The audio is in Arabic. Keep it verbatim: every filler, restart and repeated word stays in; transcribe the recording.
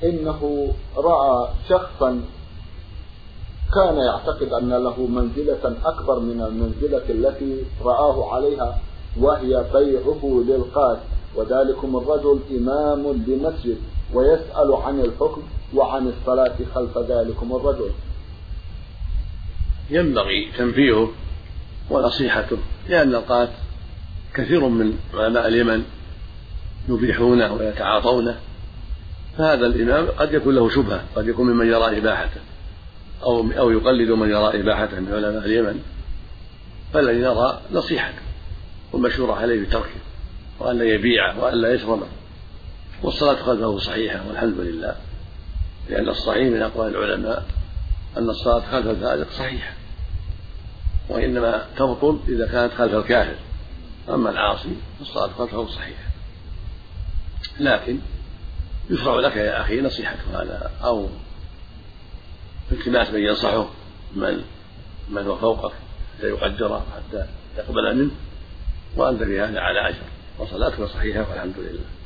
إنه رأى شخصا كان يعتقد أن له منزلة أكبر من المنزلة التي رآه عليها، وهي بيعه للقاس، وذلكم الرجل إمام بمسجد ويسأل عن الحكم وعن الصلاة خلف ذلكم الرجل. ينبغي تنبيهه ونصيحته، لأن القاس كثير من علماء اليمن يبيحونه ويتعاطونه، فهذا الإمام قد يكون له شبهة، قد يكون ممن يرى إباحته أو أو يقلد من يرى إباحته من علماء اليمن، فالذي يرى نصيحته والمشورة عليه بتركه وأن لا يبيعه وأن لا يشربه، والصلاة خلفه صحيحة والحمد لله، لأن الصحيح من أقوال العلماء أن الصلاة خلف الفاسق صحيحة، وإنما تبطل إذا كانت خلف الكافر، أما العاصي فالصلاة خلفه صحيحة. لكن يشرع لك يا أخي نصيحة هذا أو التماس من ينصحه من من هو فوقك حتى يقدره حتى يقبل منه، وأنت بهذا على أجر وصلاتك صحيحة والحمد لله.